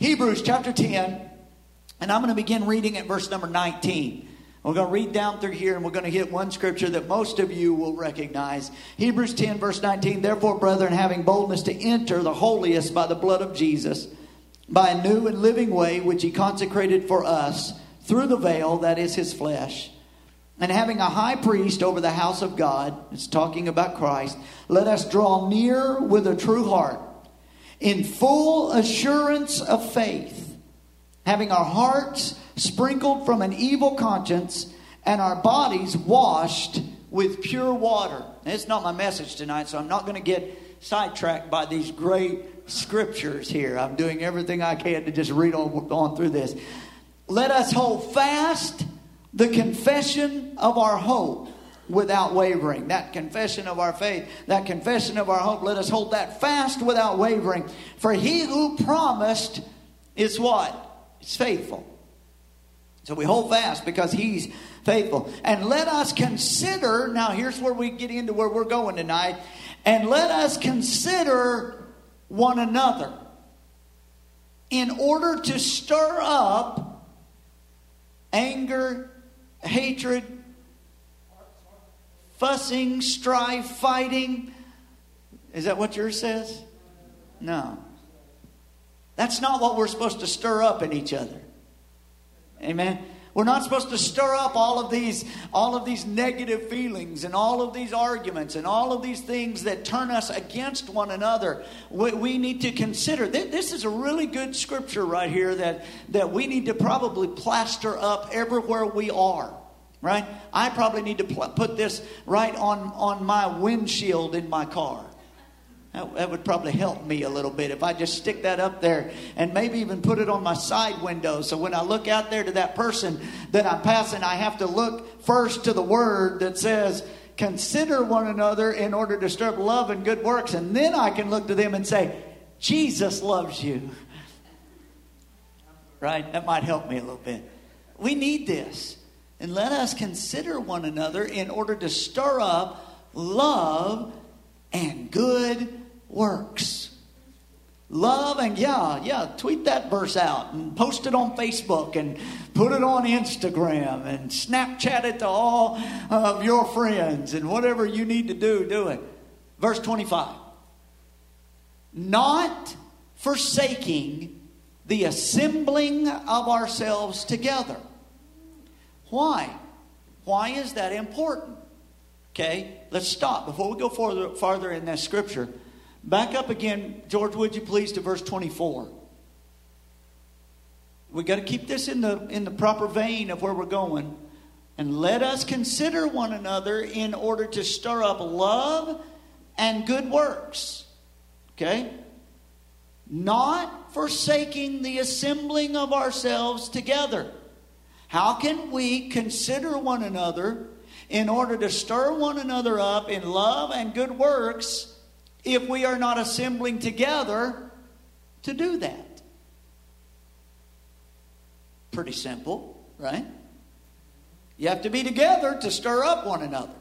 Hebrews chapter 10, and I'm going to begin reading at verse number 19. We're going to read down through here, and we're going to hit one scripture that most of you will recognize. Hebrews 10, verse 19. Therefore, brethren, having boldness to enter the holiest by the blood of Jesus, by a new and living way, which he consecrated for us, through the veil, that is his flesh, and having a high priest over the house of God, it's talking about Christ, let us draw near with a true heart, in full assurance of faith, having our hearts sprinkled from an evil conscience, and our bodies washed with pure water. And it's not my message tonight, so I'm not going to get sidetracked by these great scriptures here. I'm doing everything I can to just read on through this. Let us hold fast the confession of our hope without wavering. That confession of our faith, that confession of our hope, let us hold that fast without wavering. For he who promised is what? It's faithful. So we hold fast because he's faithful. And let us consider, now here's where we get into where we're going tonight. And let us consider one another in order to stir up anger, hatred, fussing, strife, fighting. Is that what yours says? No. That's not what we're supposed to stir up in each other. Amen. We're not supposed to stir up all of these negative feelings and all of these arguments and all of these things that turn us against one another. We need to consider. This is a really good scripture right here that we need to probably plaster up everywhere we are. Right? I probably need to put this right on my windshield in my car. That would probably help me a little bit if I just stick that up there and maybe even put it on my side window. So when I look out there to that person that I'm passing, I have to look first to the word that says, consider one another in order to stir up love and good works. And then I can look to them and say, Jesus loves you. Right? That might help me a little bit. We need this. And let us consider one another in order to stir up love and good works. Love and tweet that verse out and post it on Facebook and put it on Instagram and Snapchat it to all of your friends, and whatever you need to do it. Verse 25. Not forsaking the assembling of ourselves together. Why? Why is that important? Okay, let's stop before we go farther in that scripture. Back up again, George, would you please, to verse 24. We got to keep this in the proper vein of where we're going. And let us consider one another in order to stir up love and good works. Okay? Not forsaking the assembling of ourselves together. How can we consider one another in order to stir one another up in love and good works if we are not assembling together to do that? Pretty simple, right? You have to be together to stir up one another.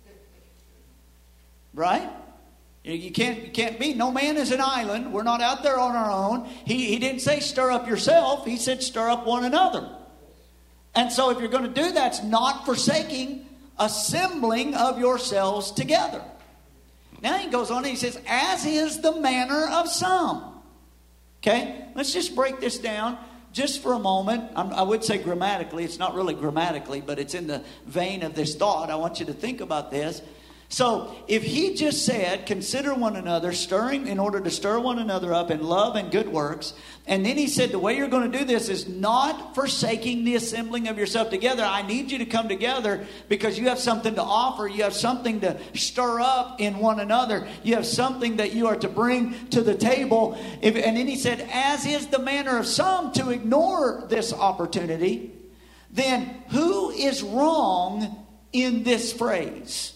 Right? You can't be. No man is an island. We're not out there on our own. He didn't say stir up yourself. He said stir up one another. And so if you're going to do that, it's not forsaking assembling of yourselves together. Now he goes on and he says, as is the manner of some. Okay, let's just break this down just for a moment. I would say grammatically. It's not really grammatically, but it's in the vein of this thought. I want you to think about this. So if he just said, consider one another, stirring in order to stir one another up in love and good works. And then he said, the way you're going to do this is not forsaking the assembling of yourself together. I need you to come together because you have something to offer. You have something to stir up in one another. You have something that you are to bring to the table. And then he said, as is the manner of some to ignore this opportunity, then who is wrong in this phrase?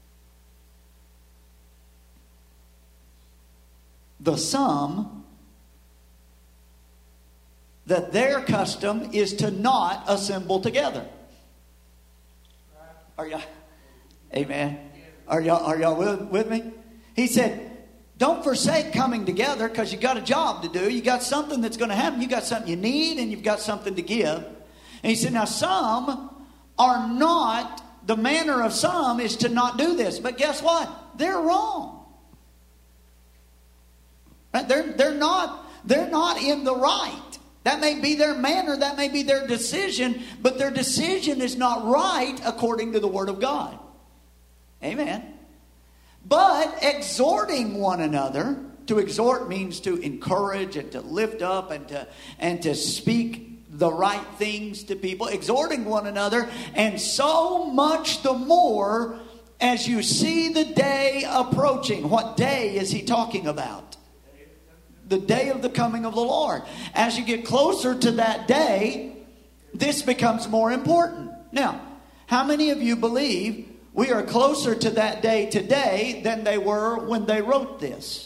The some, that their custom is to not assemble together. Are y'all? Amen. Are y'all with me? He said, Don't forsake coming together because you got a job to do. You got something that's going to happen. You got something you need and you've got something to give. And he said, now some are not, the manner of some is to not do this. But guess what? They're wrong. Right? They're not in the right. That may be their manner, that may be their decision, but their decision is not right according to the Word of God. Amen. But exhorting one another, to exhort means to encourage and to lift up and to speak the right things to people. Exhorting one another, and so much the more as you see the day approaching. What day is he talking about? The day of the coming of the Lord. As you get closer to that day, this becomes more important. Now, how many of you believe we are closer to that day today than they were when they wrote this?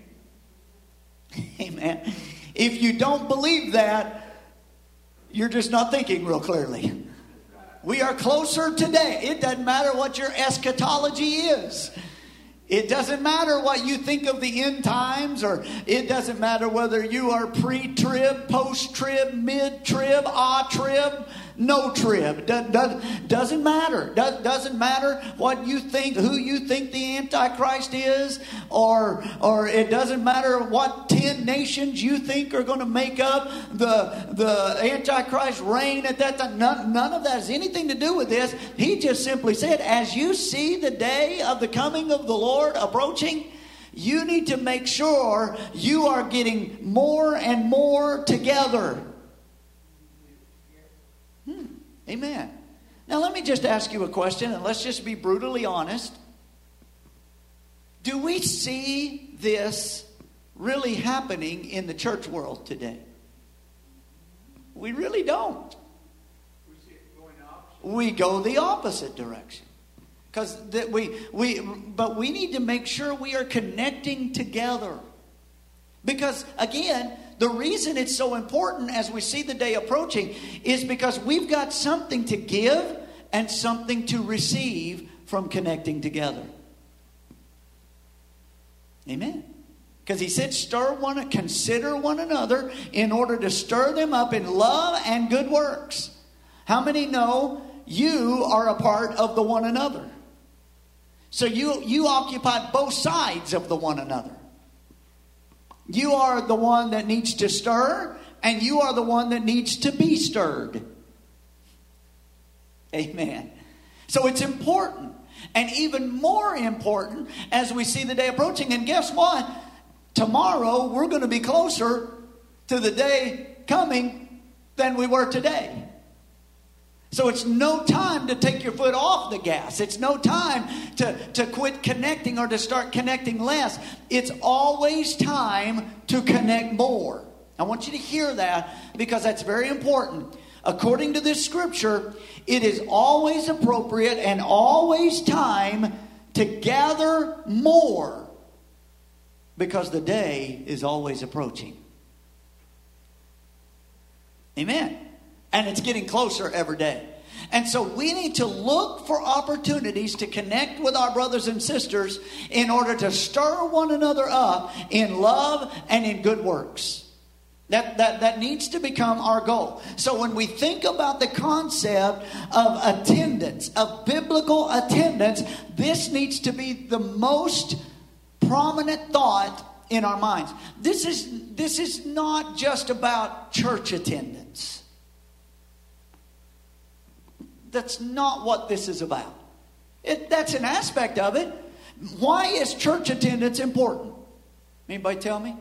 Amen. If you don't believe that, you're just not thinking real clearly. We are closer today. It doesn't matter what your eschatology is. It doesn't matter what you think of the end times, or it doesn't matter whether you are pre-trib, post-trib, mid-trib, trib, no trib. Doesn't matter. Doesn't matter what you think, who you think the Antichrist is, or it doesn't matter what 10 nations you think are going to make up the Antichrist reign at that time. None of that has anything to do with this. He just simply said, as you see the day of the coming of the Lord approaching, you need to make sure you are getting more and more together. Amen. Now let me just ask you a question, and let's just be brutally honest. Do we see this really happening in the church world today? We really don't. We see it going the opposite. We go the opposite direction. But we need to make sure we are connecting together. Because again, the reason it's so important as we see the day approaching is because we've got something to give and something to receive from connecting together. Amen. Because he said, consider one another in order to stir them up in love and good works. How many know you are a part of the one another? So you occupy both sides of the one another. You are the one that needs to stir, and you are the one that needs to be stirred. Amen. So it's important, and even more important as we see the day approaching. And guess what? Tomorrow we're going to be closer to the day coming than we were today. So it's no time to take your foot off the gas. It's no time to quit connecting or to start connecting less. It's always time to connect more. I want you to hear that because that's very important. According to this scripture, it is always appropriate and always time to gather more because the day is always approaching. Amen. And it's getting closer every day. And so we need to look for opportunities to connect with our brothers and sisters in order to stir one another up in love and in good works. That needs to become our goal. So when we think about the concept of attendance, of biblical attendance, this needs to be the most prominent thought in our minds. This is not just about church attendance. That's not what this is about. That's an aspect of it. Why is church attendance important? Anybody tell me?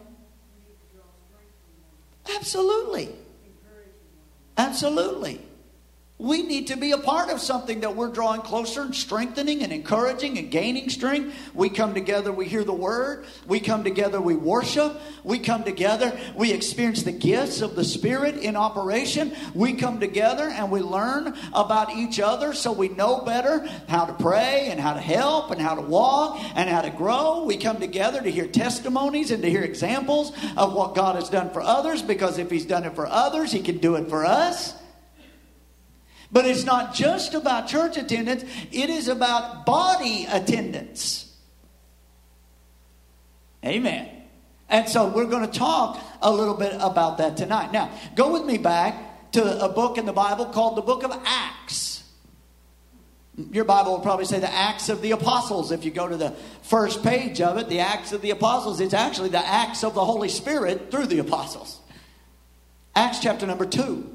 Absolutely. Absolutely. We need to be a part of something that we're drawing closer and strengthening and encouraging and gaining strength. We come together, we hear the word. We come together, we worship. We come together, we experience the gifts of the Spirit in operation. We come together and we learn about each other so we know better how to pray and how to help and how to walk and how to grow. We come together to hear testimonies and to hear examples of what God has done for others, because if He's done it for others, He can do it for us. But it's not just about church attendance. It is about body attendance. Amen. And so we're going to talk a little bit about that tonight. Now, go with me back to a book in the Bible called the book of Acts. Your Bible will probably say the Acts of the Apostles. If you go to the first page of it, the Acts of the Apostles, it's actually the Acts of the Holy Spirit through the Apostles. Acts chapter number 2.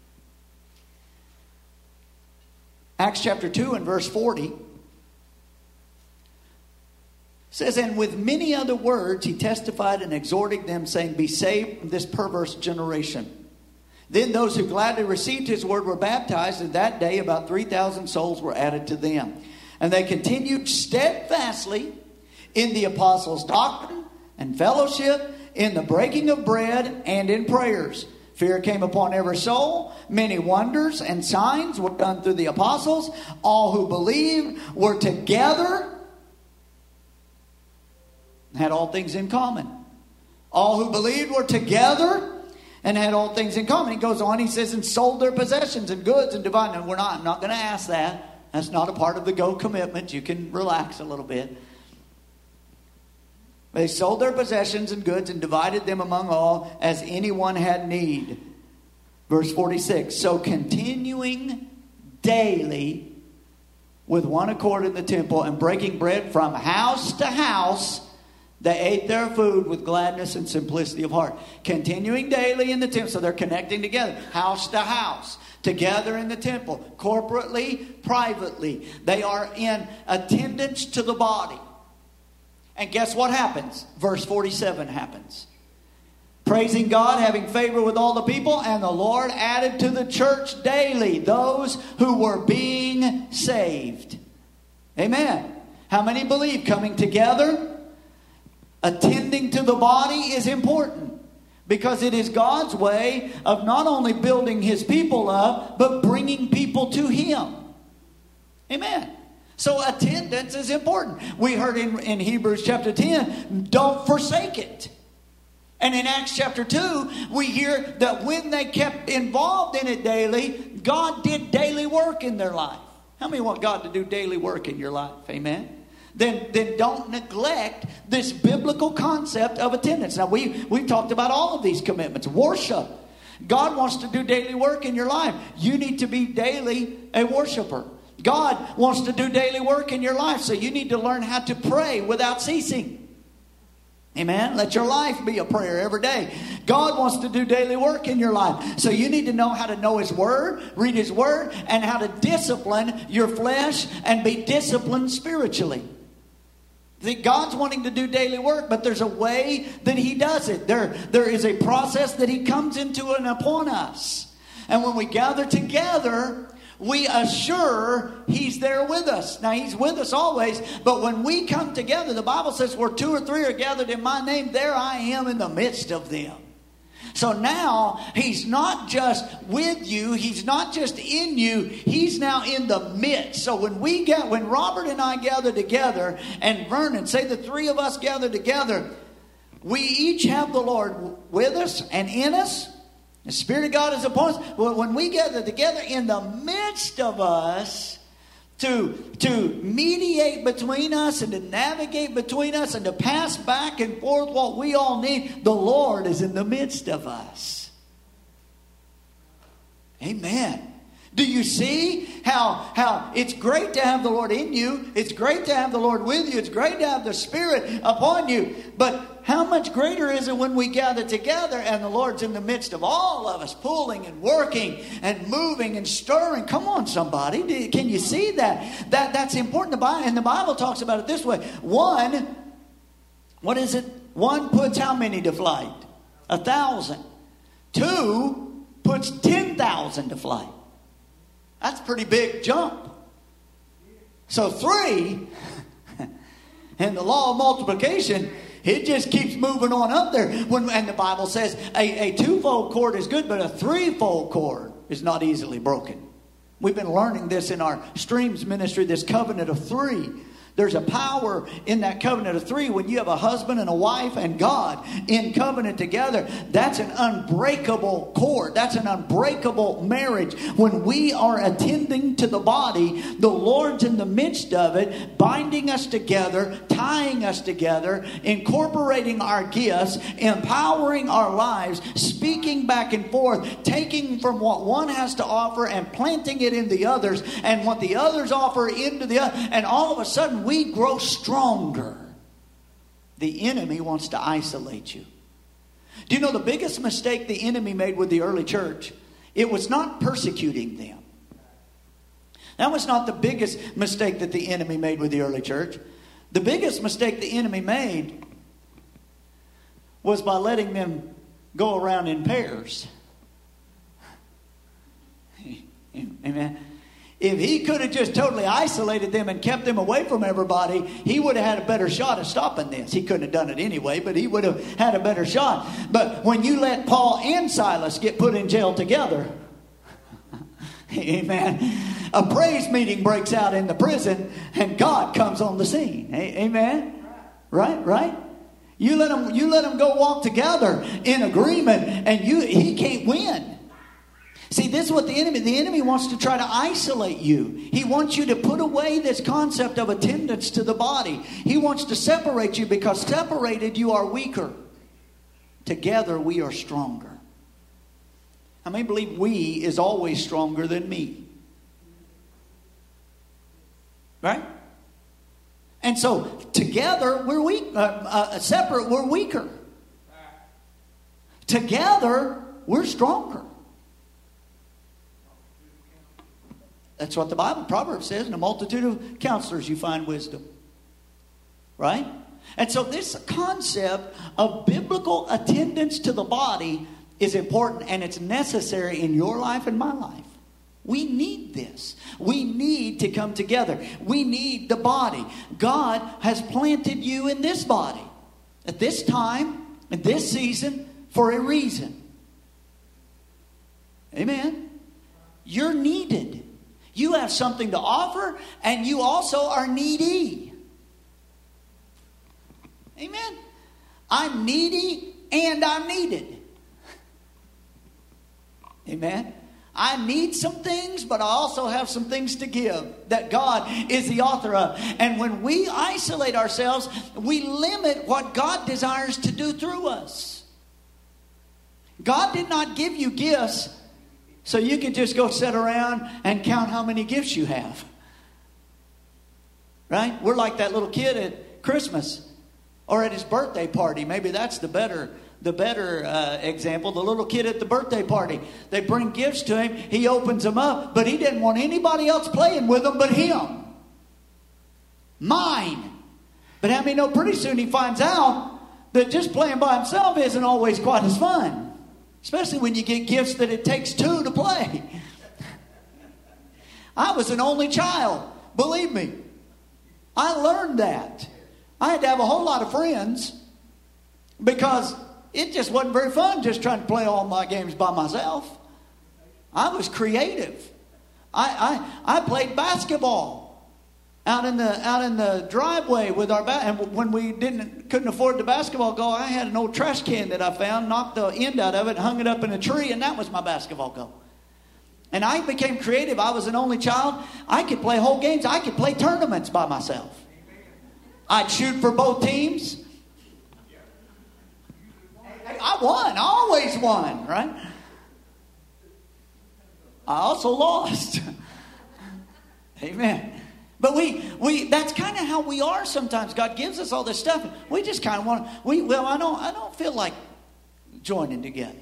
Acts chapter 2 and verse 40. Says, and with many other words he testified and exhorted them, saying, be saved from this perverse generation. Then those who gladly received his word were baptized, and that day about 3,000 souls were added to them. And they continued steadfastly in the apostles' doctrine and fellowship, in the breaking of bread and in prayers. Fear came upon every soul. Many wonders and signs were done through the apostles. All who believed were together, had all things in common. All who believed were together and had all things in common. He goes on, he says, and sold their possessions and goods and divided. And I'm not going to ask that. That's not a part of the go commitment. You can relax a little bit. They sold their possessions and goods and divided them among all as anyone had need. Verse 46. So continuing daily with one accord in the temple and breaking bread from house to house, they ate their food with gladness and simplicity of heart. Continuing daily in the temple. So they're connecting together. House to house. Together in the temple. Corporately, privately. They are in attendance to the body. And guess what happens? Verse 47 happens. Praising God, having favor with all the people. And the Lord added to the church daily those who were being saved. Amen. How many believe coming together? Attending to the body is important because it is God's way of not only building his people up, but bringing people to him. Amen. So attendance is important. We heard in Hebrews chapter 10, don't forsake it. And in Acts chapter 2, we hear that when they kept involved in it daily, God did daily work in their life. How many want God to do daily work in your life? Amen. Then don't neglect this biblical concept of attendance. Now, we've talked about all of these commitments. Worship. God wants to do daily work in your life. You need to be daily a worshiper. God wants to do daily work in your life. So you need to learn how to pray without ceasing. Amen. Let your life be a prayer every day. God wants to do daily work in your life. So you need to know how to know his word, read his word, and how to discipline your flesh and be disciplined spiritually. God's wanting to do daily work, but there's a way that he does it. There is a process that he comes into and upon us. And when we gather together, we assure he's there with us. Now, he's with us always, but when we come together, the Bible says where 2 or 3 are gathered in my name, there I am in the midst of them. So now he's not just with you, he's not just in you, he's now in the midst. So when Robert and I gather together, and Vernon, say the 3 of us gather together, we each have the Lord with us and in us. The Spirit of God is upon us. Well, when we gather together in the midst of us, to mediate between us and to navigate between us and to pass back and forth what we all need, the Lord is in the midst of us. Amen. Do you see how it's great to have the Lord in you? It's great to have the Lord with you. It's great to have the Spirit upon you. But how much greater is it when we gather together and the Lord's in the midst of all of us, pulling and working and moving and stirring? Come on, somebody. Can you see that? That's important. And the Bible talks about it this way. 1, what is it? 1 puts how many to flight? 1,000. 2 puts 10,000 to flight. That's a pretty big jump. So 3, and the law of multiplication, it just keeps moving on up there. And the Bible says a 2-fold cord is good, but a 3-fold cord is not easily broken. We've been learning this in our Streams ministry, this covenant of 3. There's a power in that covenant of three. When you have a husband and a wife and God in covenant together, that's an unbreakable cord. That's an unbreakable marriage. When we are attending to the body, the Lord's in the midst of it, binding us together, tying us together, incorporating our gifts, empowering our lives, speaking back and forth, taking from what one has to offer and planting it in the others, and what the others offer into the other, and all of a sudden we grow stronger. The enemy wants to isolate you. Do you know the biggest mistake the enemy made with the early church? It was not persecuting them. That was not the biggest mistake that the enemy made with the early church. The biggest mistake the enemy made was by letting them go around in pairs. Amen. If he could have just totally isolated them and kept them away from everybody, he would have had a better shot at stopping this. He couldn't have done it anyway, but he would have had a better shot. But when you let Paul and Silas get put in jail together, amen, a praise meeting breaks out in the prison and God comes on the scene. Amen. Right? You let them go walk together in agreement, and he can't win. See, this is what the enemy wants to try to isolate you. He wants you to put away this concept of attendance to the body. He wants to separate you, because separated you are weaker. Together we are stronger. How many believe we is always stronger than me? Right? And so together we're weak. Separate we're weaker. Together we're stronger. That's what the Bible, Proverbs says. In a multitude of counselors you find wisdom. Right? And so this concept of biblical attendance to the body is important, and it's necessary in your life and my life. We need this. We need to come together. We need the body. God has planted you in this body at this time, in this season, for a reason. Amen. You're needed. You have something to offer, and you also are needy. Amen. I'm needy and I'm needed. Amen. I need some things, but I also have some things to give that God is the author of. And when we isolate ourselves, we limit what God desires to do through us. God did not give you gifts so you could just go sit around and count how many gifts you have. Right? We're like that little kid at Christmas or at his birthday party. Maybe that's the better example. The little kid at the birthday party. They bring gifts to him. He opens them up, but he didn't want anybody else playing with them but him. Mine. But how many know pretty soon he finds out that just playing by himself isn't always quite as fun. Especially when you get gifts that it takes two to play. I was an only child. Believe me. I learned that. I had to have a whole lot of friends because it just wasn't very fun just trying to play all my games by myself. I was creative. I played basketball out in the driveway with our and when we couldn't afford the basketball goal, I had an old trash can that I found, knocked the end out of it, hung it up in a tree, and that was my basketball goal. And I became creative. I was an only child. I could play whole games. I could play tournaments by myself. I'd shoot for both teams. I won. I always won, right? I also lost. Amen. But we that's kind of how we are sometimes. God gives us all this stuff. We just kind of want I don't feel like joining together.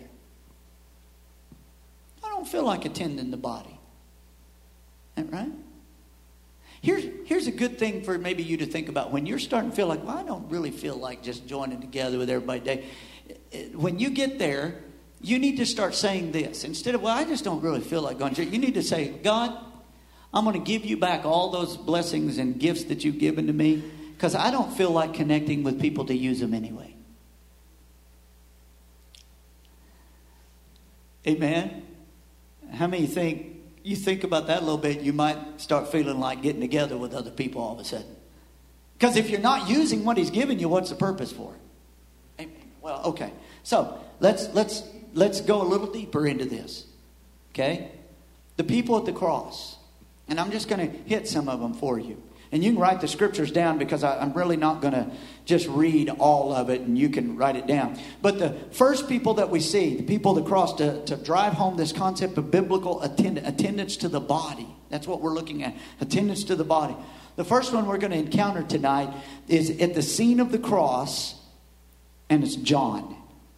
I don't feel like attending the body. Right? Here's a good thing for maybe you to think about. When you're starting to feel like, well, I don't really feel like just joining together with everybody today. When you get there, you need to start saying this. Instead of, well, I just don't really feel like going to church. You need to say, God, I'm going to give you back all those blessings and gifts that you've given to me because I don't feel like connecting with people to use them anyway. Amen. How many think about that a little bit, you might start feeling like getting together with other people all of a sudden. Because if you're not using what He's given you, what's the purpose for it? Well, okay. So let's go a little deeper into this. Okay? The people at the cross. And I'm just going to hit some of them for you. And you can write the scriptures down, because I'm really not going to just read all of it, and you can write it down. But the first people that we see, the people at the cross, to drive home this concept of biblical attendance to the body. That's what we're looking at. Attendance to the body. The first one we're going to encounter tonight is at the scene of the cross, and it's John.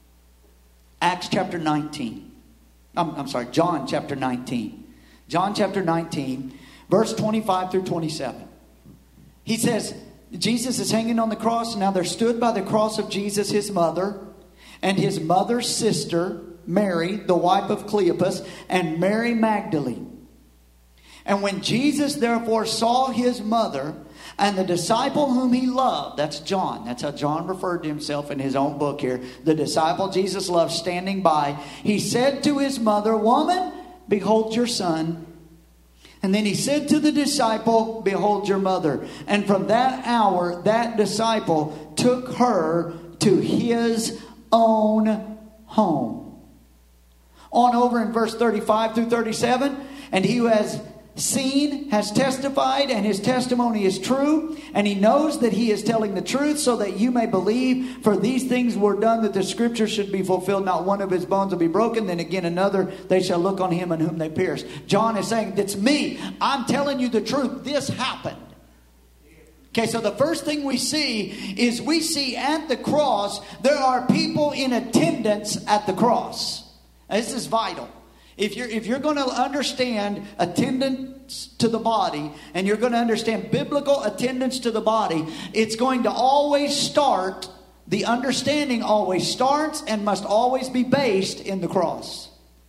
Acts chapter 19. I'm sorry, John chapter 19. John chapter 19, verse 25 through 27. He says, Jesus is hanging on the cross. Now there stood by the cross of Jesus his mother, and his mother's sister, Mary, the wife of Cleopas, and Mary Magdalene. And when Jesus therefore saw his mother and the disciple whom he loved, that's John. That's how John referred to himself in his own book here. The disciple Jesus loved standing by. He said to his mother, "Woman, behold your son." And then he said to the disciple, "Behold your mother." And from that hour, that disciple took her to his own home. On over in verse 35 through 37. And he who has seen has testified, and his testimony is true, and he knows that he is telling the truth, so that you may believe. For these things were done that the scripture should be fulfilled. Not one of his bones will be broken. Then again another, they shall look on him in whom they pierced. John is saying, it's me. I'm telling you the truth. This happened. Okay, so the first thing we see is we see at the cross, there are people in attendance at the cross. This is vital. If you're going to understand attendance to the body, and you're going to understand biblical attendance to the body, it's going to always start, the understanding always starts and must always be based in the cross.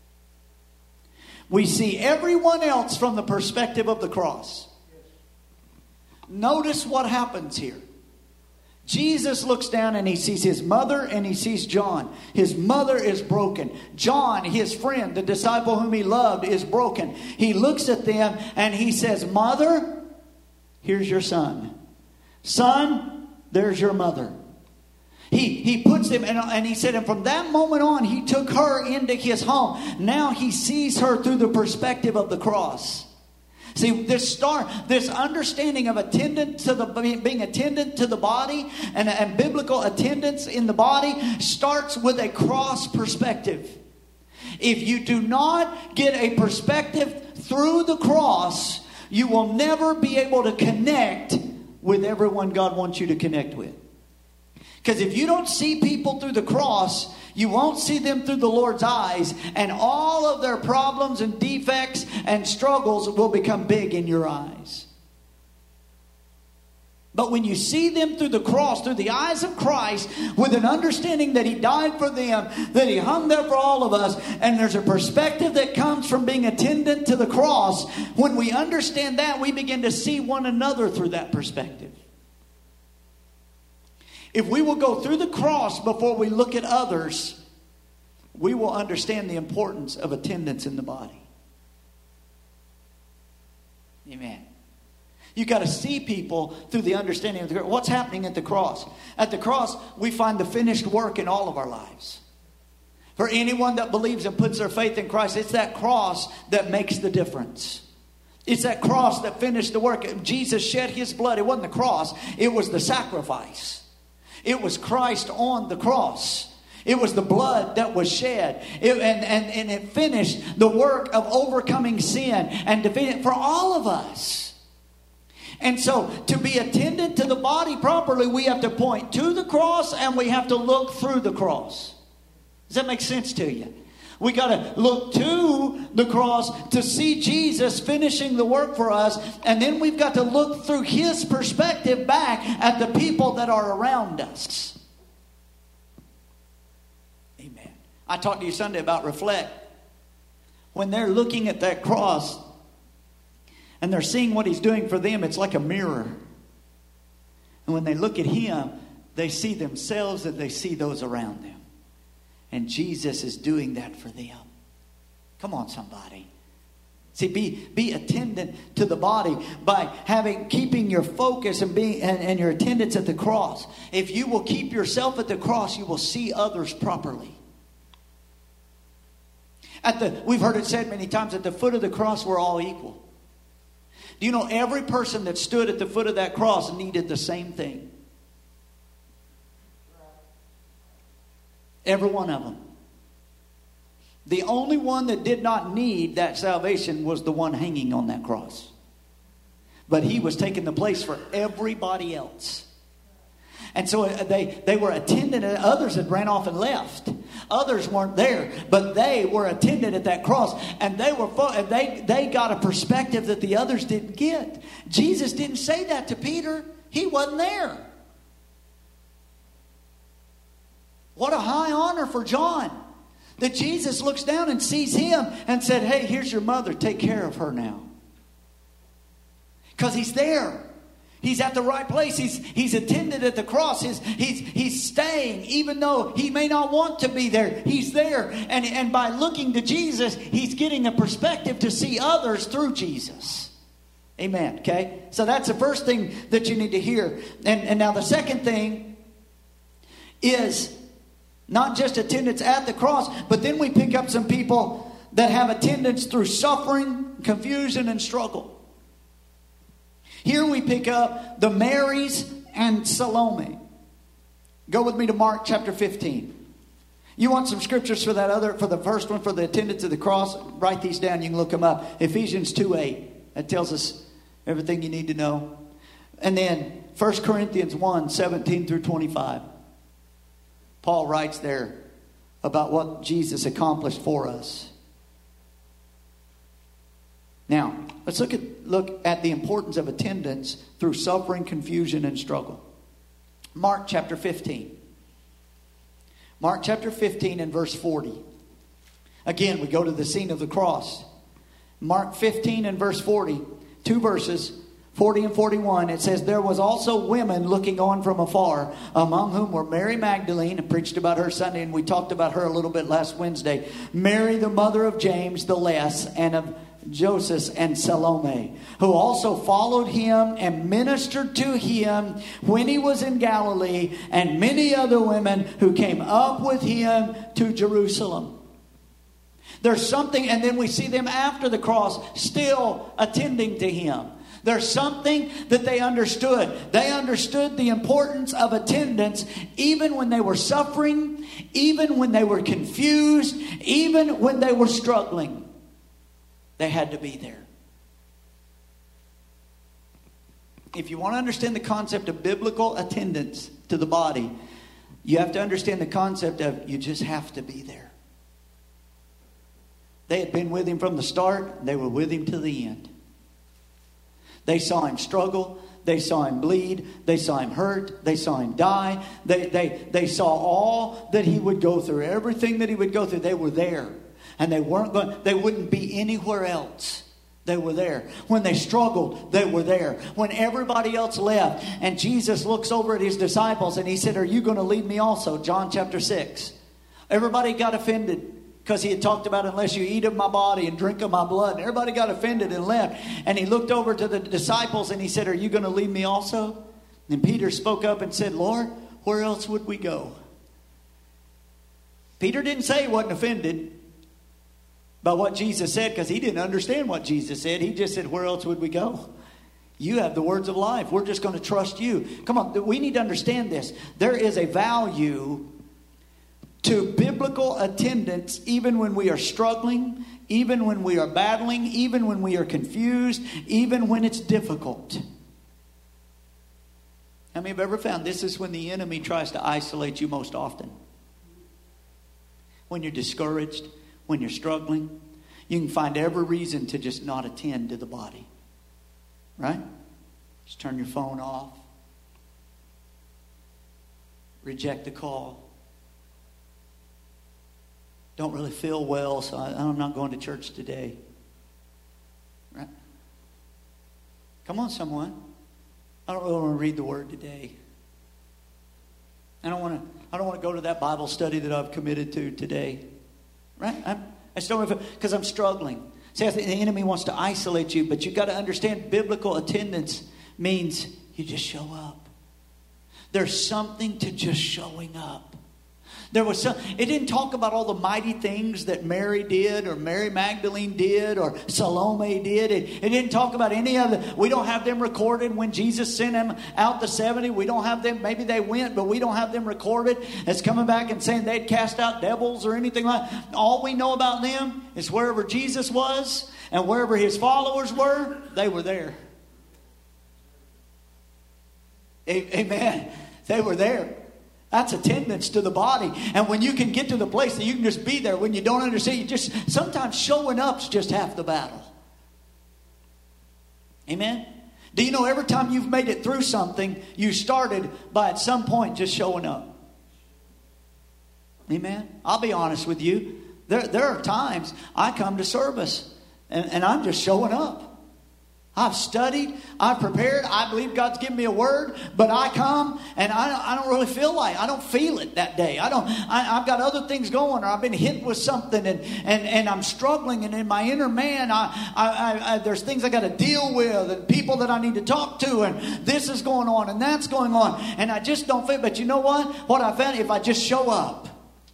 We see everyone else from the perspective of the cross. Notice what happens here. Jesus looks down and he sees his mother and he sees John. His mother is broken. John, his friend, the disciple whom he loved, is broken. He looks at them and he says, "Mother, here's your son. Son, there's your mother." He puts them, and he said, and from that moment on, he took her into his home. Now he sees her through the perspective of the cross. See, this understanding of being attendant to the body and biblical attendance in the body starts with a cross perspective. If you do not get a perspective through the cross, you will never be able to connect with everyone God wants you to connect with. Because if you don't see people through the cross, you won't see them through the Lord's eyes, and all of their problems and defects and struggles will become big in your eyes. But when you see them through the cross, through the eyes of Christ, with an understanding that He died for them, that He hung there for all of us, and there's a perspective that comes from being attendant to the cross, when we understand that, we begin to see one another through that perspective. If we will go through the cross before we look at others, we will understand the importance of attendance in the body. Amen. You got to see people through the understanding of what's happening at the cross. At the cross, we find the finished work in all of our lives. For anyone that believes and puts their faith in Christ, it's that cross that makes the difference. It's that cross that finished the work. Jesus shed His blood. It wasn't the cross. It was the sacrifice. It was Christ on the cross. It was the blood that was shed. And it finished the work of overcoming sin and defeating for all of us. And so to be attendant to the body properly, we have to point to the cross and we have to look through the cross. Does that make sense to you? We got to look to the cross to see Jesus finishing the work for us. And then we've got to look through His perspective back at the people that are around us. Amen. I talked to you Sunday about reflect. When they're looking at that cross and they're seeing what He's doing for them, it's like a mirror. And when they look at Him, they see themselves and they see those around them. And Jesus is doing that for them. Come on, somebody. See, be attendant to the body by keeping your focus and your attendance at the cross. If you will keep yourself at the cross, you will see others properly. We've heard it said many times, at the foot of the cross, we're all equal. Do you know every person that stood at the foot of that cross needed the same thing? Every one of them. The only one that did not need that salvation was the one hanging on that cross. But he was taking the place for everybody else. And so they were attendant. Others had ran off and left. Others weren't there, but they were attendant at that cross, and they got a perspective that the others didn't get. Jesus didn't say that to Peter. He wasn't there. What a high honor for John, that Jesus looks down and sees him and said, "Hey, here's your mother. Take care of her now." Because he's there. He's at the right place. He's attended at the cross. He's staying, even though he may not want to be there. He's there. And by looking to Jesus, he's getting a perspective to see others through Jesus. Amen. Okay? So that's the first thing that you need to hear. And now the second thing is not just attendance at the cross, but then we pick up some people that have attendance through suffering, confusion, and struggle. Here we pick up the Marys and Salome. Go with me to Mark chapter 15. You want some scriptures for for the first one, for the attendance of the cross? Write these down. You can look them up. Ephesians 2:8. That tells us everything you need to know. And then 1 Corinthians 1:17 through 25. Paul writes there about what Jesus accomplished for us. Now, let's look at the importance of attendance through suffering, confusion, and struggle. Mark chapter 15. Mark chapter 15 and verse 40. Again, we go to the scene of the cross. Mark 15 and verse 40. 2 verses, 40 and 41. It says, "There was also women looking on from afar, among whom were Mary Magdalene," I preached about her Sunday, and we talked about her a little bit last Wednesday. "Mary, the mother of James the Less, and of Joseph, and Salome, who also followed him and ministered to him when he was in Galilee, and many other women who came up with him to Jerusalem." There's something, and then we see them after the cross still attending to him. There's something that they understood. They understood the importance of attendance even when they were suffering, even when they were confused, even when they were struggling. They had to be there. If you want to understand the concept of biblical attendance to the body, you have to understand the concept of you just have to be there. They had been with him from the start. They were with him to the end. They saw him struggle. They saw him bleed. They saw him hurt. They saw him die. They saw all that he would go through. Everything that he would go through, they were there. And they wouldn't be anywhere else. They were there. When they struggled, they were there. When everybody else left, and Jesus looks over at his disciples and he said, "Are you going to leave me also?" John chapter 6. Everybody got offended because he had talked about, "Unless you eat of my body and drink of my blood." And everybody got offended and left. And he looked over to the disciples and he said, "Are you going to leave me also?" And Peter spoke up and said, "Lord, where else would we go?" Peter didn't say he wasn't offended by what Jesus said, because he didn't understand what Jesus said. He just said, "Where else would we go? You have the words of life. We're just going to trust you." Come on, we need to understand this. There is a value to biblical attendance even when we are struggling, even when we are battling, even when we are confused, even when it's difficult. How many have ever found this is when the enemy tries to isolate you most often? When you're discouraged, when you're struggling, you can find every reason to just not attend to the body. Right? Just turn your phone off. Reject the call. Don't really feel well, so I'm not going to church today. Right? Come on, someone. I don't really want to read the Word today. I don't want to go to that Bible study that I've committed to today. Right? I just don't, because I'm struggling. See, I think the enemy wants to isolate you, but you've got to understand biblical attendance means you just show up. There's something to just showing up. It didn't talk about all the mighty things that Mary did or Mary Magdalene did or Salome did. It didn't talk about any of it. We don't have them recorded when Jesus sent them out the 70. We don't have them. Maybe they went, but we don't have them recorded as coming back and saying they'd cast out devils or anything like that. All we know about them is wherever Jesus was and wherever his followers were, they were there. Amen. They were there. That's attendance to the body. And when you can get to the place that you can just be there, when you don't understand, you just sometimes showing up's just half the battle. Amen? Do you know every time you've made it through something, you started by at some point just showing up? Amen? I'll be honest with you. There are times I come to service and I'm just showing up. I've studied, I've prepared, I believe God's given me a word, but I come and I don't really feel like, I don't feel it that day. I've got other things going, or I've been hit with something and I'm struggling, and in my inner man, there's things I got to deal with and people that I need to talk to, and this is going on and that's going on, and I just don't feel. But you know what? What I found, if I just show up,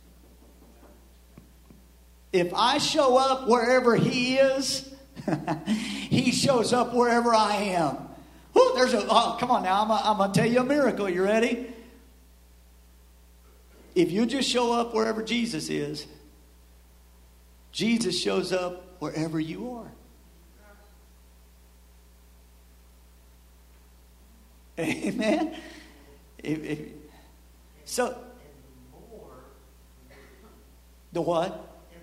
if I show up wherever he is, he shows up wherever I am. Whew, come on now, I'm going to tell you a miracle. You ready? If you just show up wherever Jesus is, Jesus shows up wherever you are. Amen? So, the what?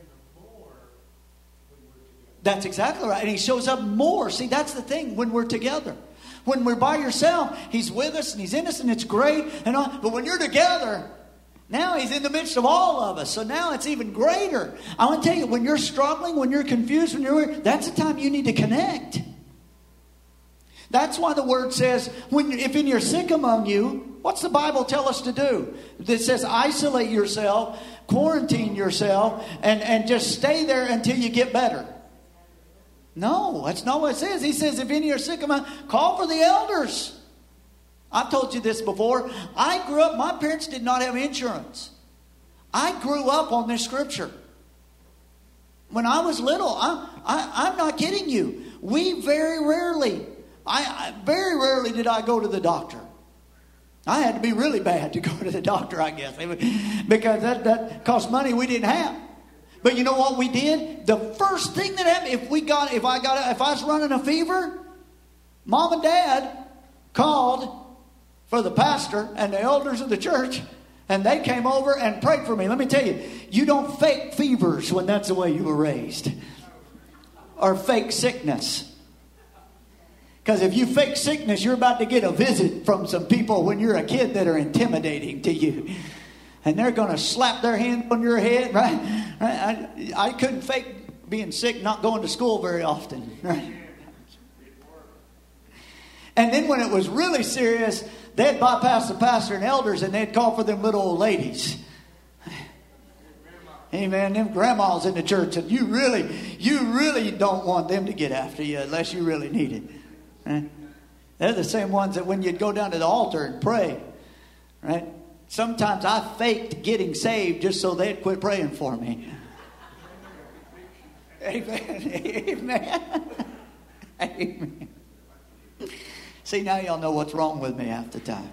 That's exactly right. And he shows up more. See, that's the thing when we're together. When we're by yourself, he's with us and he's in us and it's great. But when you're together, now he's in the midst of all of us. So now it's even greater. I want to tell you, when you're struggling, when you're confused, that's the time you need to connect. That's why the word says, if you're sick among you, what's the Bible tell us to do? It says isolate yourself, quarantine yourself, and just stay there until you get better. No, that's not what it says. He says, if any are sick among, call for the elders. I've told you this before. I grew up, my parents did not have insurance. I grew up on this scripture. When I was little, I'm not kidding you. We very rarely did I go to the doctor. I had to be really bad to go to the doctor, I guess, because that cost money we didn't have. But you know what we did? The first thing that happened, if I was running a fever, Mom and Dad called for the pastor and the elders of the church, and they came over and prayed for me. Let me tell you, you don't fake fevers when that's the way you were raised, or fake sickness. Because if you fake sickness, you're about to get a visit from some people when you're a kid that are intimidating to you. And they're going to slap their hand on your head, right? I couldn't fake being sick, not going to school very often, right? And then when it was really serious, they'd bypass the pastor and elders and they'd call for them little old ladies. Amen. Them grandmas in the church, and you really don't want them to get after you unless you really need it. Right? They're the same ones that when you'd go down to the altar and pray, right? Sometimes I faked getting saved just so they'd quit praying for me. Amen. Amen. Amen. See, now y'all know what's wrong with me half the time.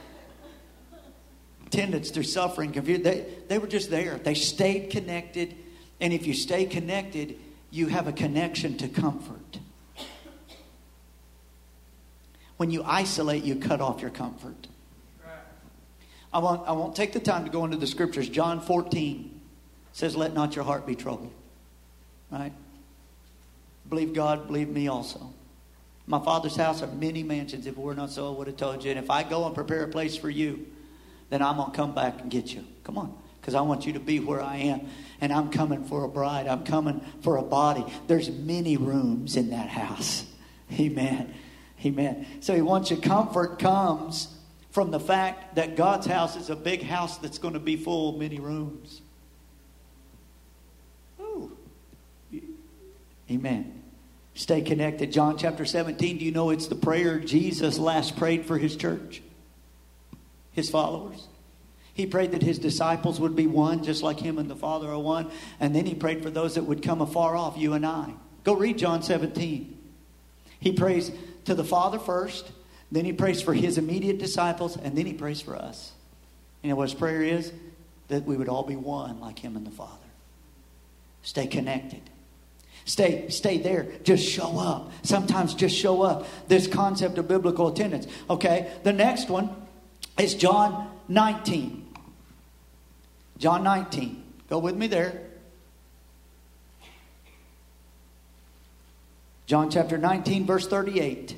Attendance through suffering, confusion. They were just there. They stayed connected. And if you stay connected, you have a connection to comfort. When you isolate, you cut off your comfort. I won't take the time to go into the scriptures. John 14 says, let not your heart be troubled. Right? Believe God, believe me also. My Father's house are many mansions. If it were not so, I would have told you. And if I go and prepare a place for you, then I'm going to come back and get you. Come on. Because I want you to be where I am. And I'm coming for a bride. I'm coming for a body. There's many rooms in that house. Amen. Amen. So he wants you. Comfort comes from the fact that God's house is a big house that's going to be full of many rooms. Ooh. Amen. Stay connected. John chapter 17, do you know it's the prayer Jesus last prayed for his church? His followers. He prayed that his disciples would be one, just like him and the Father are one. And then he prayed for those that would come afar off, you and I. Go read John 17. He prays to the Father first. Then he prays for his immediate disciples. And then he prays for us. You know what his prayer is? That we would all be one like him and the Father. Stay connected. Stay there. Just show up. Sometimes just show up. This concept of biblical attendance. Okay, the next one is John 19. John 19. Go with me there. John chapter 19, verse 38.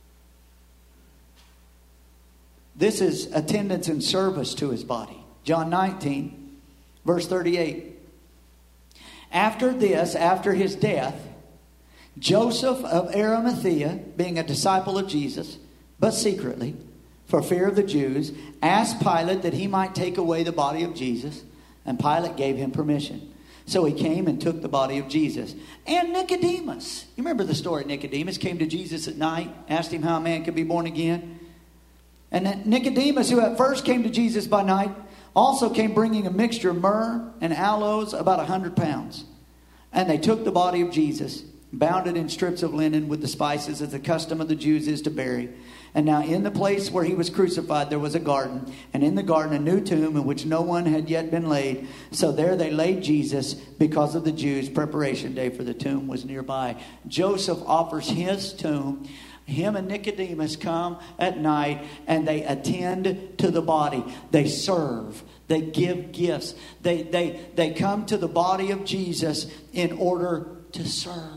This is attendance and service to his body. John 19, verse 38. After this, after his death, Joseph of Arimathea, being a disciple of Jesus, but secretly, for fear of the Jews, asked Pilate that he might take away the body of Jesus. And Pilate gave him permission. So he came and took the body of Jesus. And Nicodemus. You remember the story. Nicodemus came to Jesus at night, asked him how a man could be born again. And then Nicodemus, who at first came to Jesus by night, also came bringing a mixture of myrrh and aloes, about 100 pounds. And they took the body of Jesus, bound it in strips of linen with the spices, as the custom of the Jews is to bury. And now in the place where he was crucified there was a garden, and in the garden a new tomb in which no one had yet been laid. So there they laid Jesus because of the Jews' preparation day, for the tomb was nearby. Joseph offers his tomb. Him and Nicodemus come at night and they attend to the body. They serve. They give gifts. They come to the body of Jesus in order to serve.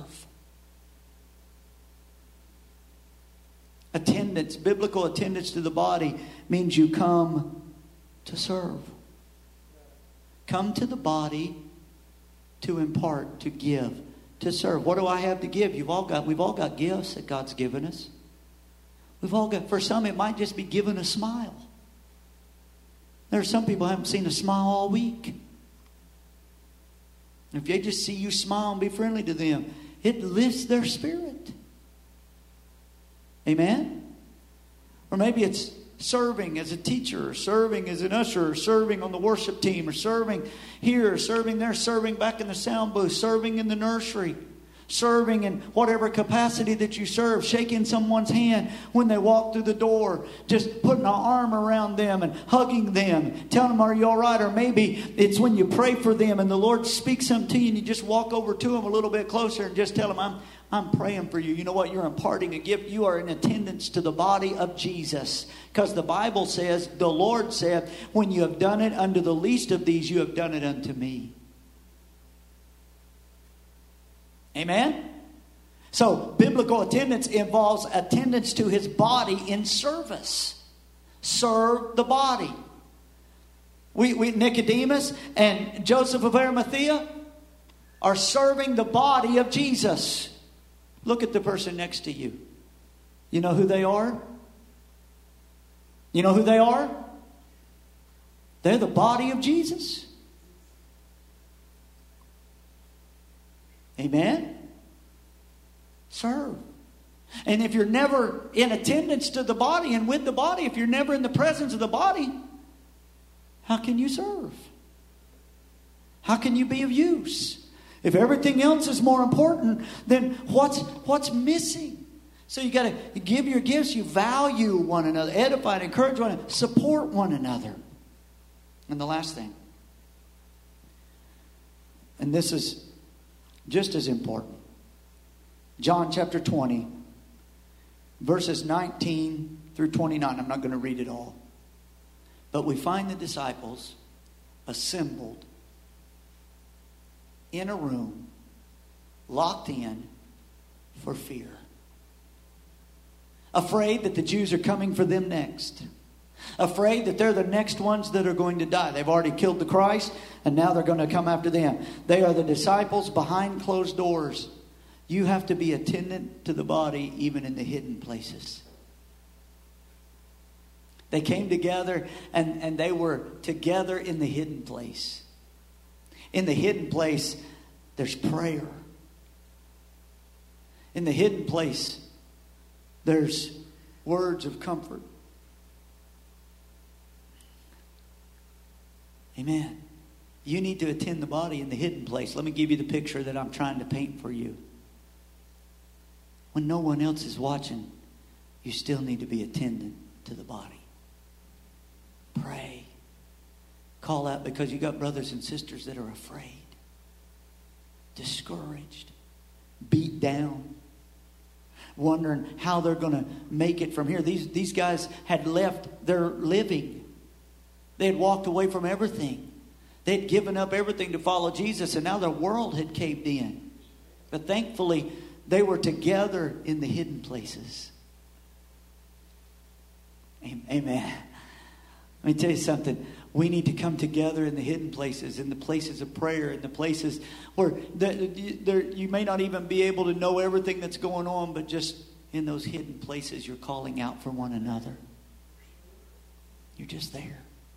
Attendance, biblical attendance to the body means you come to serve. Come to the body to impart, to give, to serve. What do I have to give? We've all got gifts that God's given us. We've all got, for some it might just be giving a smile. There are some people who haven't seen a smile all week. If they just see you smile and be friendly to them, it lifts their spirit. Amen? Or maybe it's serving as a teacher, or serving as an usher, or serving on the worship team, or serving here, or serving there, serving back in the sound booth, serving in the nursery, serving in whatever capacity that you serve, shaking someone's hand when they walk through the door, just putting an arm around them and hugging them, telling them, are you all right? Or maybe it's when you pray for them and the Lord speaks something to you and you just walk over to them a little bit closer and just tell them, I'm praying for you. You know what? You're imparting a gift. You are in attendance to the body of Jesus. Because the Bible says, the Lord said, when you have done it unto the least of these, you have done it unto me. Amen? So, biblical attendance involves attendance to his body in service. Serve the body. We Nicodemus and Joseph of Arimathea are serving the body of Jesus. Look at the person next to you. You know who they are? You know who they are? They're the body of Jesus. Amen? Serve. And if you're never in attendance to the body and with the body, if you're never in the presence of the body, how can you serve? How can you be of use? If everything else is more important, then what's missing? So you got to give your gifts. You value one another, edify and encourage one another, support one another. And the last thing, and this is just as important. John chapter 20, verses 19 through 29. I'm not going to read it all. But we find the disciples assembled in a room, locked in for fear. Afraid that the Jews are coming for them next. Afraid that they're the next ones that are going to die. They've already killed the Christ, and now they're going to come after them. They are the disciples behind closed doors. You have to be attendant to the body even in the hidden places. They came together and they were together in the hidden place. In the hidden place, there's prayer. In the hidden place, there's words of comfort. Amen. You need to attend the body in the hidden place. Let me give you the picture that I'm trying to paint for you. When no one else is watching, you still need to be attendant to the body. Pray. Call out, because you got brothers and sisters that are afraid, discouraged, beat down, wondering how they're going to make it from here. These guys had left their living. They had walked away from everything. They had given up everything to follow Jesus, and now their world had caved in. But thankfully, they were together in the hidden places. Amen. Let me tell you something. We need to come together in the hidden places, in the places of prayer, in the places where you may not even be able to know everything that's going on, but just in those hidden places, you're calling out for one another. You're just there.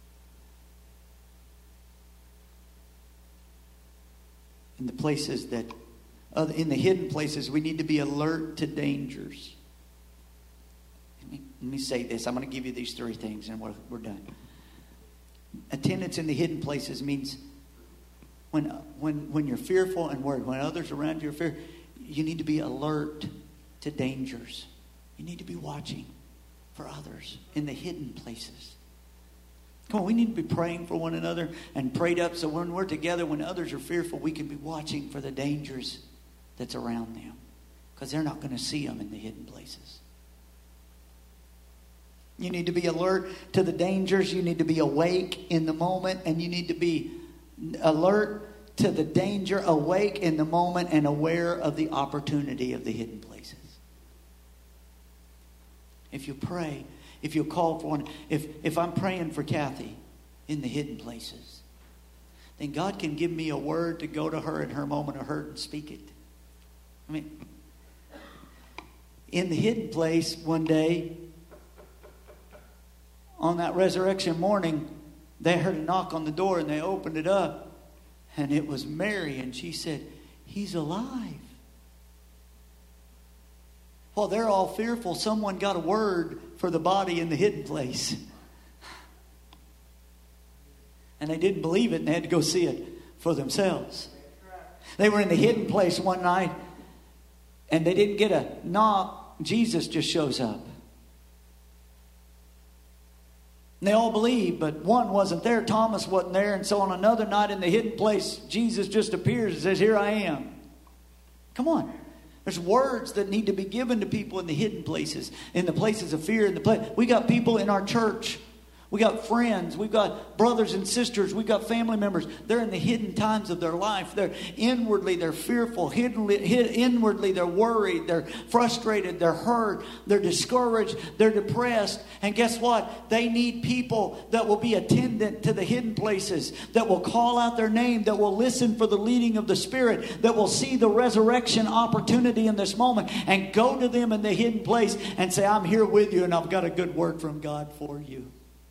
In the places that, in the hidden places, we need to be alert to dangers. Let me say this. I'm going to give you these three things and we're done. Attendance in the hidden places means when you're fearful and worried, when others around you are fearful, you need to be alert to dangers. You need to be watching for others in the hidden places. Come on, we need to be praying for one another and prayed up so when we're together, when others are fearful, we can be watching for the dangers that's around them, because they're not going to see them in the hidden places. You need to be alert to the dangers. You need to be awake in the moment, and you need to be alert to the danger, awake in the moment, and aware of the opportunity of the hidden places. If you pray, if you call for one, if I'm praying for Kathy in the hidden places, then God can give me a word to go to her in her moment of hurt and speak it. I mean, in the hidden place one day, on that resurrection morning, they heard a knock on the door and they opened it up. And it was Mary, and she said, "He's alive." Well, they're all fearful. Someone got a word for the body in the hidden place. And they didn't believe it, and they had to go see it for themselves. They were in the hidden place one night, and they didn't get a knock. Jesus just shows up. And they all believed, but one wasn't there. Thomas wasn't there. And so on another night in the hidden place, Jesus just appears and says, "Here I am." Come on. There's words that need to be given to people in the hidden places, in the places of fear. We got people in our church. We got friends. We've got brothers and sisters. We've got family members. They're in the hidden times of their life. They're fearful. Inwardly, they're worried. They're frustrated. They're hurt. They're discouraged. They're depressed. And guess what? They need people that will be attendant to the hidden places, that will call out their name, that will listen for the leading of the Spirit, that will see the resurrection opportunity in this moment and go to them in the hidden place and say, "I'm here with you and I've got a good word from God for you.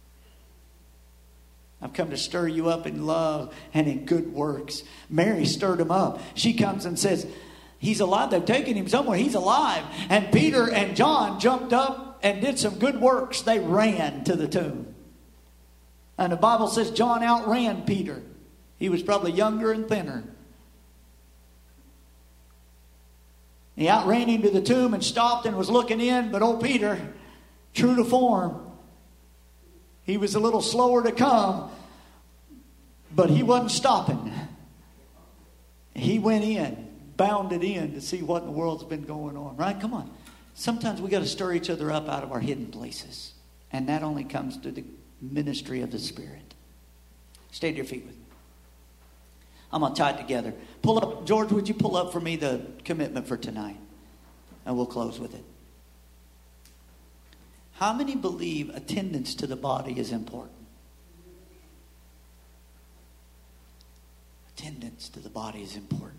I've come to stir you up in love and in good works." Mary stirred him up. She comes and says, "He's alive." They've taken him somewhere. He's alive. And Peter and John jumped up and did some good works. They ran to the tomb. And the Bible says John outran Peter. He was probably younger and thinner. He outran him to the tomb and stopped and was looking in. But old Peter, true to form, he was a little slower to come, but he wasn't stopping. He went in, bounded in to see what in the world's been going on. Right? Come on. Sometimes we got to stir each other up out of our hidden places. And that only comes through the ministry of the Spirit. Stay to your feet with me. I'm going to tie it together. Pull up. George, would you pull up for me the commitment for tonight? And we'll close with it. How many believe attendance to the body is important? Attendance to the body is important.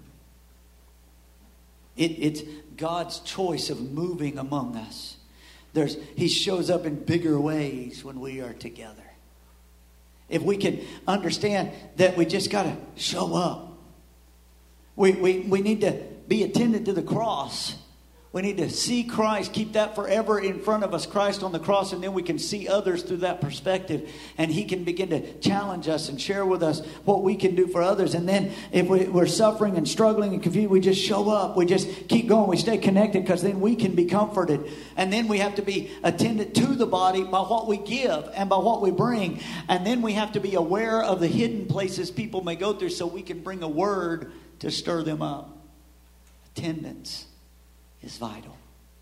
It's God's choice of moving among us. He shows up in bigger ways when we are together. If we can understand that we just got to show up. We need to be attended to the cross. We need to see Christ, keep that forever in front of us, Christ on the cross, and then we can see others through that perspective. And He can begin to challenge us and share with us what we can do for others. And then if we're suffering and struggling and confused, we just show up. We just keep going. We stay connected, because then we can be comforted. And then we have to be attended to the body by what we give and by what we bring. And then we have to be aware of the hidden places people may go through, so we can bring a word to stir them up. Attendance is vital.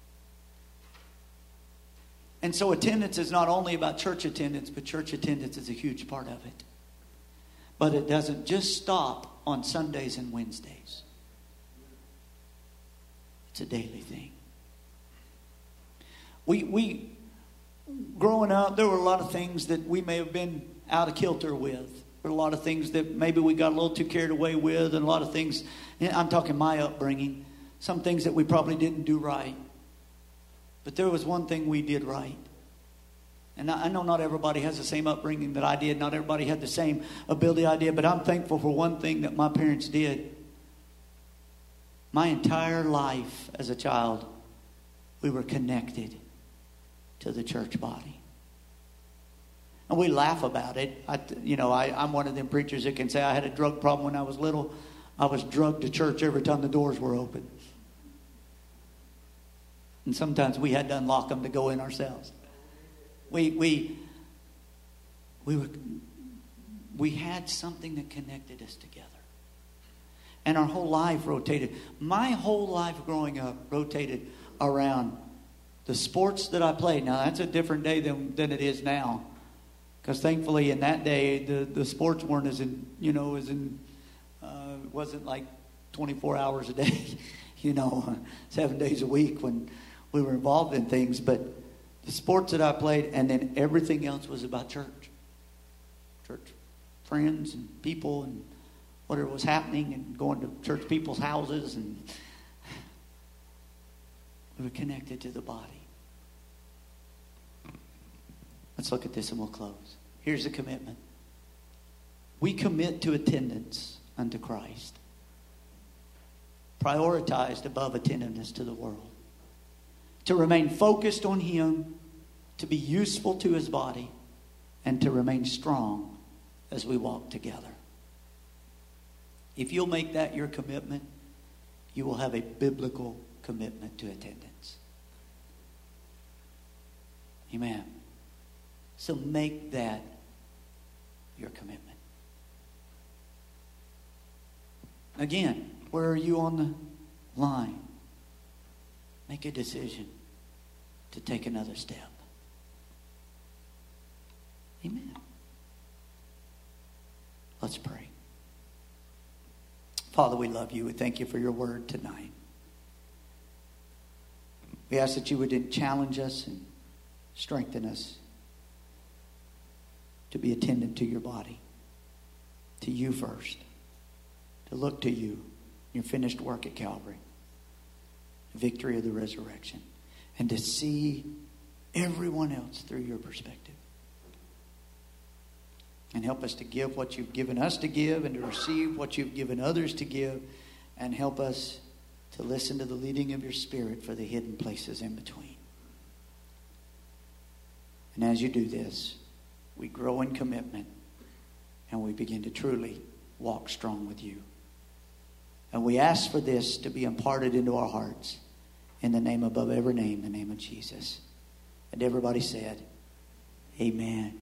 And so attendance is not only about church attendance, but church attendance is a huge part of it. But it doesn't just stop on Sundays and Wednesdays. It's a daily thing. We growing up, there were a lot of things that we may have been out of kilter with. There were a lot of things that maybe we got a little too carried away with, and a lot of things, I'm talking my upbringing, some things that we probably didn't do right. But there was one thing we did right. And I know not everybody has the same upbringing that I did. Not everybody had the same ability I did. But I'm thankful for one thing that my parents did. My entire life as a child, we were connected to the church body. And we laugh about it. I'm one of them preachers that can say I had a drug problem when I was little. I was drugged to church every time the doors were open. And sometimes we had to unlock them to go in ourselves. We had something that connected us together. And our whole life rotated. My whole life growing up rotated around the sports that I played. Now, that's a different day than it is now. Because thankfully in that day, the sports weren't wasn't like 24 hours a day, 7 days a week when we were involved in things. But the sports that I played, and then everything else was about church. Church friends and people and whatever was happening, and going to church people's houses, and we were connected to the body. Let's look at this and we'll close. Here's the commitment. We commit to attendance unto Christ, prioritized above attentiveness to the world, to remain focused on Him, to be useful to His body, and to remain strong as we walk together. If you'll make that your commitment, you will have a biblical commitment to attendance. Amen. So make that your commitment. Again, where are you on the line? Make a decision to take another step. Amen. Let's pray. Father, we love you. We thank you for your word tonight. We ask that you would challenge us and strengthen us to be attendant to your body, to you first, to look to you, your finished work at Calvary, the victory of the resurrection, and to see everyone else through your perspective. And help us to give what you've given us to give, and to receive what you've given others to give, and help us to listen to the leading of your Spirit for the hidden places in between. And as you do this, we grow in commitment, and we begin to truly walk strong with you. And we ask for this to be imparted into our hearts in the name above every name, the name of Jesus. And everybody said, amen.